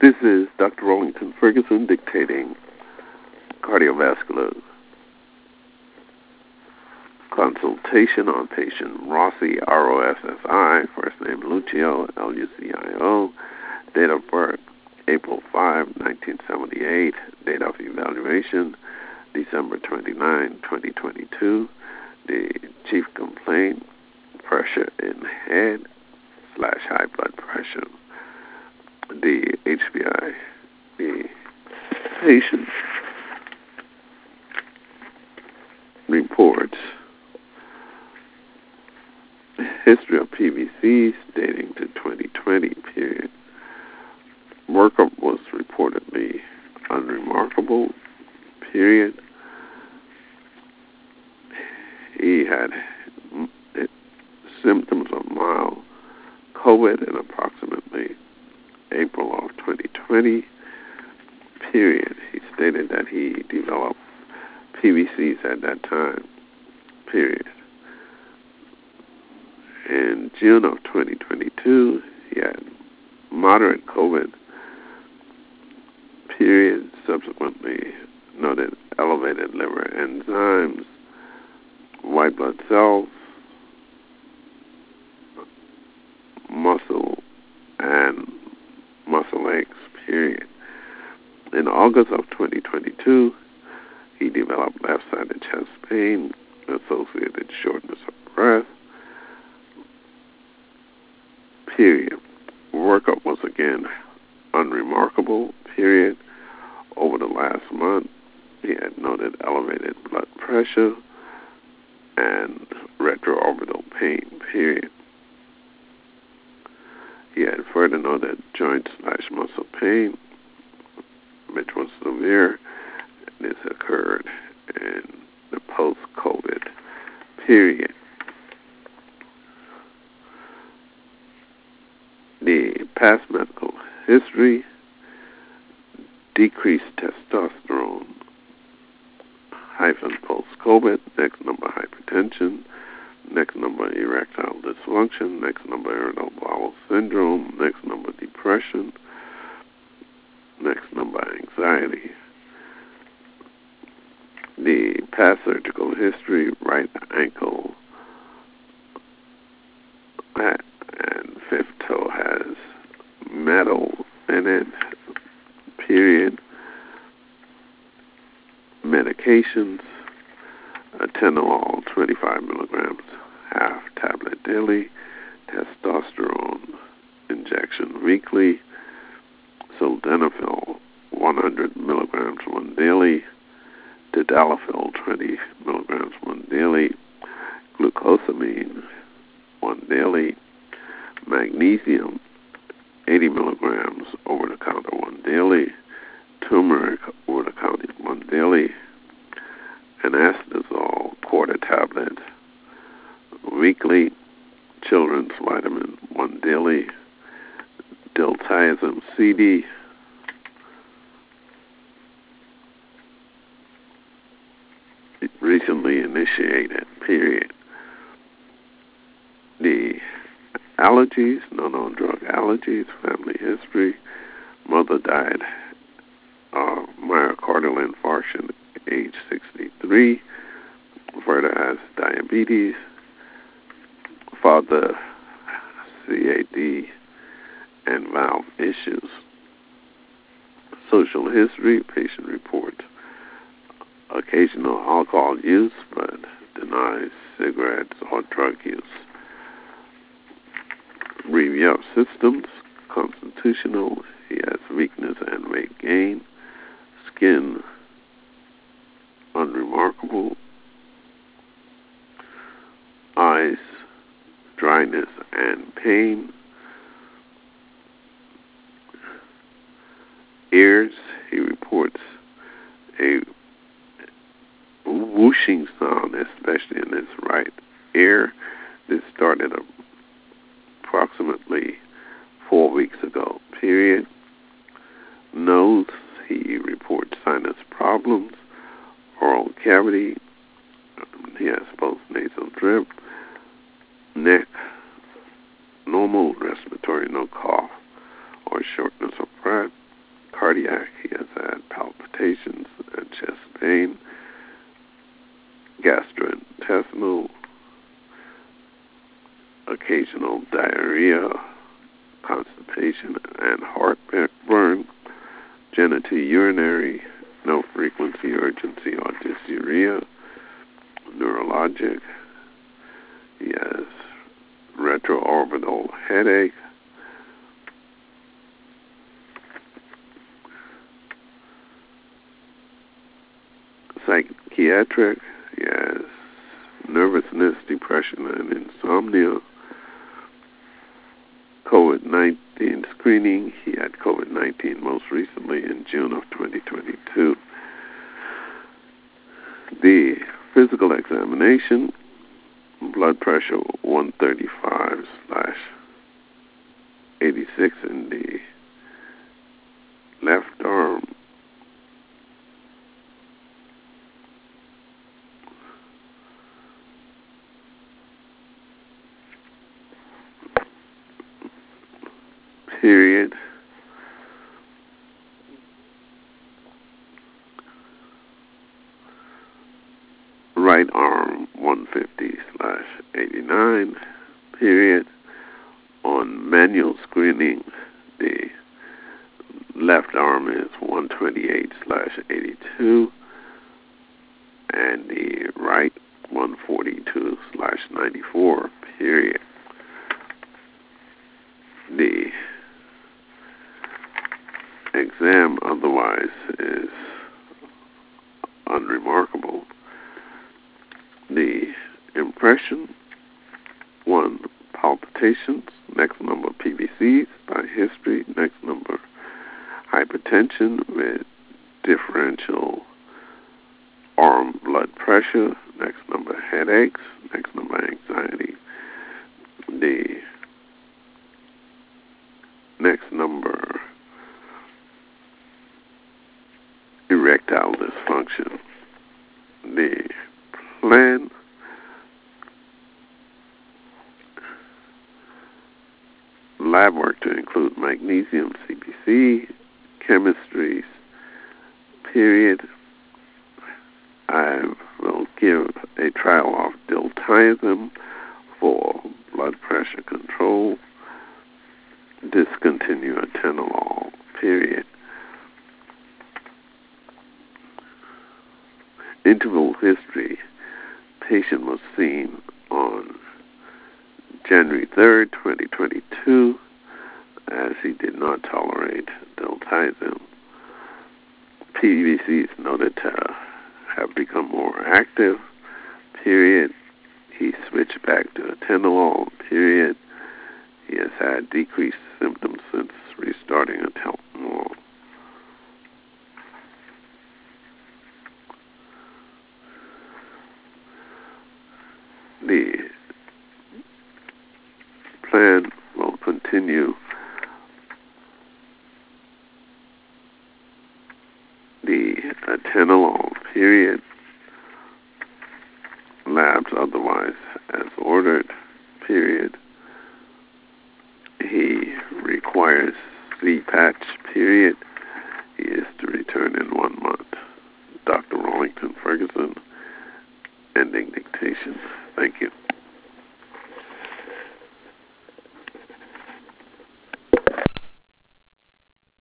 This is Dr. Rollington Ferguson dictating cardiovascular consultation on patient Rossi, R-O-S-S-I, first name Lucio, L-U-C-I-O, date of birth April 5, 1978, date of evaluation December 29, 2022. The chief complaint, pressure in head / high blood pressure. The HBI, the patient reports history of PVCs dating to 2020 period. Workup was reportedly unremarkable period. He had symptoms of mild COVID in approximately April of 2020 period. He stated that he developed PVCs at that time period. In June of 2022, he had moderate COVID period, subsequently noted elevated liver enzymes, white blood cells, muscle, and muscle aches, period. In August of 2022, he developed left-sided chest pain, associated shortness of breath, period. Workup was again unremarkable, period. Over the last month, he had noted elevated blood pressure and retroorbital pain, period. He had further noted joint / muscle pain, which was severe. This occurred in the post-COVID period. The past medical history, decreased testosterone - post-COVID, next number hypertension, next number erectile dysfunction, next number irritable bowel syndrome, next number depression, next number anxiety. The past surgical history, right ankle and fifth toe has metal in it, period. Medications, atenolol 25 milligrams, half tablet daily, testosterone injection weekly, sildenafil 100 milligrams one daily, tadalafil 20 milligrams one daily, glucosamine one daily, magnesium 80 milligrams over-the-counter one daily, turmeric over-the-counter one daily, anastasol quarter tablet weekly, children's vitamin one daily, diltiazem CD recently initiated, period. The allergies, no known drug allergies, family history, mother died of myocardial infarction at age 63, further has diabetes, father CAD and valve issues. Social history, patient reports occasional alcohol use but denies cigarettes or drug use. Review of systems, constitutional, he has weakness and weight gain, skin unremarkable, eyes dryness and pain, ears, he reports a whooshing sound, especially in his right ear. This started approximately 4 weeks ago, period. Nose, he reports sinus problems, oral cavity, he has post-nasal drip, neck, normal respiratory, no cough or shortness of breath, cardiac. He has had palpitations and chest pain, gastrointestinal, occasional diarrhea, constipation, and heartburn, genitourinary, no frequency, urgency, or dysuria, neurologic. He has retroorbital headache, psychiatric. He has nervousness, depression, and insomnia. COVID-19 screening. He had COVID-19 most recently in June of 2022. The physical examination, blood pressure 135/86 in the left arm. Period. Right arm 150/89. Period. On manual screening, the left arm is 128/82, and the right 142/94. Period. The exam otherwise is unremarkable. The impression: 1, palpitations, next number PVCs by history, next number hypertension with differential arm blood pressure, next number headaches, next number anxiety. The next number erectile dysfunction. The plan: lab work to include magnesium, CBC, chemistries. Period. I will give a trial of diltiazem for blood pressure control. Discontinue atenolol. Period. Interval history. Patient was seen on January 3rd, 2022, as he did not tolerate diltiazem. PVCs noted to have become more active. Period. He switched back to atenolol. Period. He has had decreased symptoms since restarting atenolol. The plan will continue the atenolol. Period. Labs otherwise as ordered. Period. He requires C-patch. Period. He is to return in 1 month. Dr. Rawlington Ferguson, ending dictation. Thank you.